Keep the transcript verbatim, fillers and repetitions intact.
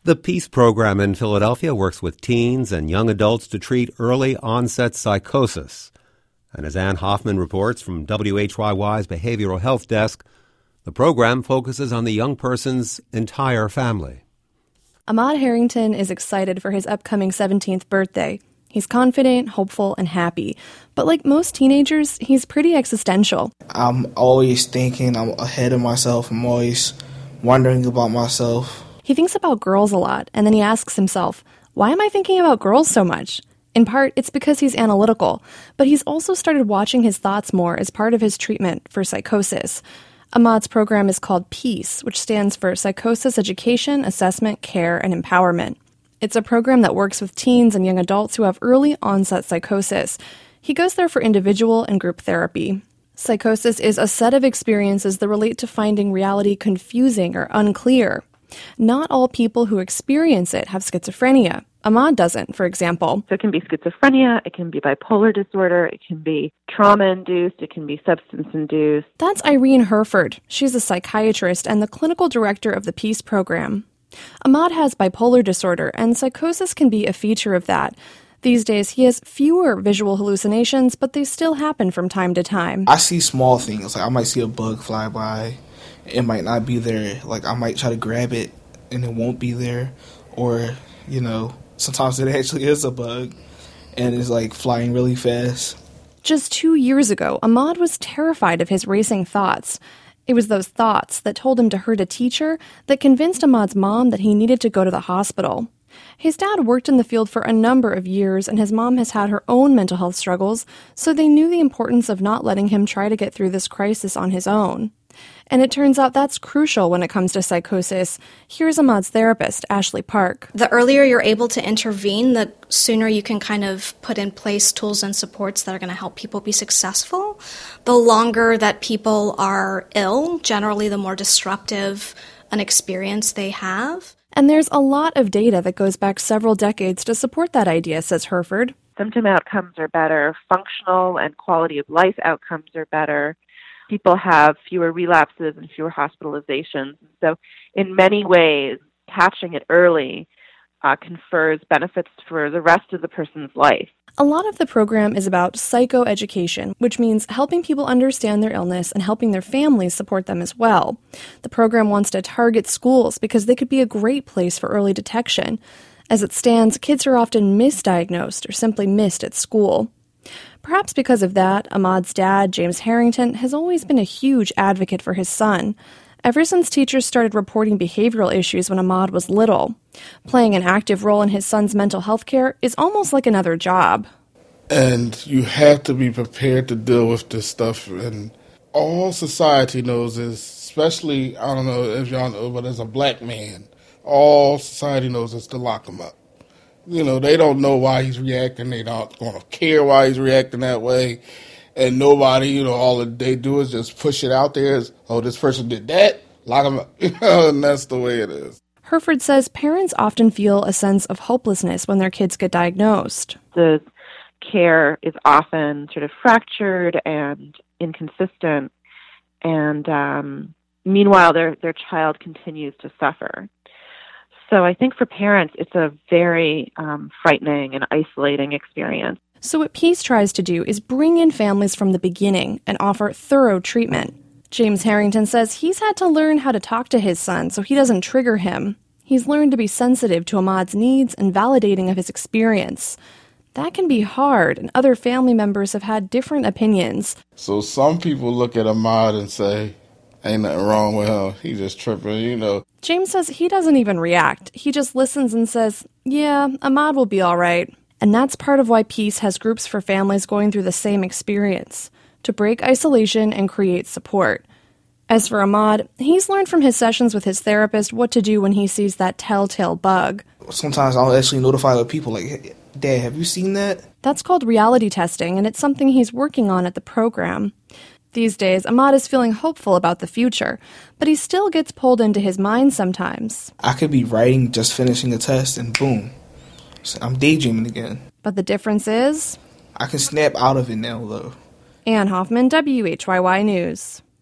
The PEACE program in Philadelphia works with teens and young adults to treat early onset psychosis. And as Ann Hoffman reports from W H Y Y's Behavioral Health Desk, the program focuses on the young person's entire family. Ahmaud Harrington is excited for his upcoming seventeenth birthday. He's confident, hopeful, and happy. But like most teenagers, he's pretty existential. I'm always thinking I'm ahead of myself. I'm always wondering about myself. He thinks about girls a lot, and then he asks himself, why am I thinking about girls so much? In part, it's because he's analytical, but he's also started watching his thoughts more as part of his treatment for psychosis. Ahmaud's program is called PEACE, which stands for Psychosis Education, Assessment, Care, and Empowerment. It's a program that works with teens and young adults who have early onset psychosis. He goes there for individual and group therapy. Psychosis is a set of experiences that relate to finding reality confusing or unclear. Not all people who experience it have schizophrenia. Ahmaud doesn't, for example. So it can be schizophrenia, it can be bipolar disorder, it can be trauma-induced, it can be substance-induced. That's Irene Herford. She's a psychiatrist and the clinical director of the PEACE program. Ahmaud has bipolar disorder, and psychosis can be a feature of that. These days, he has fewer visual hallucinations, but they still happen from time to time. I see small things. Like I might see a bug fly by. It might not be there. Like I might try to grab it, and it won't be there. Or, you know, sometimes it actually is a bug, and it's like flying really fast. Just two years ago, Ahmaud was terrified of his racing thoughts. It was those thoughts that told him to hurt a teacher that convinced Ahmaud's mom that he needed to go to the hospital. His dad worked in the field for a number of years, and his mom has had her own mental health struggles, so they knew the importance of not letting him try to get through this crisis on his own. And it turns out that's crucial when it comes to psychosis. Here's Ahmaud's therapist, Ashley Park. The earlier you're able to intervene, the sooner you can kind of put in place tools and supports that are going to help people be successful. The longer that people are ill, generally the more disruptive an experience they have. And there's a lot of data that goes back several decades to support that idea, says Herford. Symptom outcomes are better, functional and quality of life outcomes are better. People have fewer relapses and fewer hospitalizations. So in many ways, catching it early uh, confers benefits for the rest of the person's life. A lot of the program is about psychoeducation, which means helping people understand their illness and helping their families support them as well. The program wants to target schools because they could be a great place for early detection. As it stands, kids are often misdiagnosed or simply missed at school. Perhaps because of that, Ahmaud's dad, James Harrington, has always been a huge advocate for his son. Ever since teachers started reporting behavioral issues when Ahmaud was little, playing an active role in his son's mental health care is almost like another job. And you have to be prepared to deal with this stuff. And all society knows is, especially, I don't know if y'all know, but as a black man, all society knows is to lock him up. You know, they don't know why he's reacting. They don't going to care why he's reacting that way. And nobody, you know, all they do is just push it out there as, oh, this person did that, lock him up. You know, and that's the way it is. Herford says parents often feel a sense of hopelessness when their kids get diagnosed. The care is often sort of fractured and inconsistent. And um, meanwhile, their their child continues to suffer. So I think for parents, it's a very um, frightening and isolating experience. So what PEACE tries to do is bring in families from the beginning and offer thorough treatment. James Harrington says he's had to learn how to talk to his son so he doesn't trigger him. He's learned to be sensitive to Ahmaud's needs and validating of his experience. That can be hard, and other family members have had different opinions. So some people look at Ahmaud and say, ain't nothing wrong with him. He just tripping, you know. James says he doesn't even react. He just listens and says, yeah, Ahmaud will be all right. And that's part of why PEACE has groups for families going through the same experience, to break isolation and create support. As for Ahmaud, he's learned from his sessions with his therapist what to do when he sees that telltale bug. Sometimes I'll actually notify other people, like, hey, Dad, have you seen that? That's called reality testing, and it's something he's working on at the program. These days, Ahmaud is feeling hopeful about the future, but he still gets pulled into his mind sometimes. I could be writing, just finishing a test, and boom, I'm daydreaming again. But the difference is? I can snap out of it now, though. Ann Hoffman, W H Y Y News.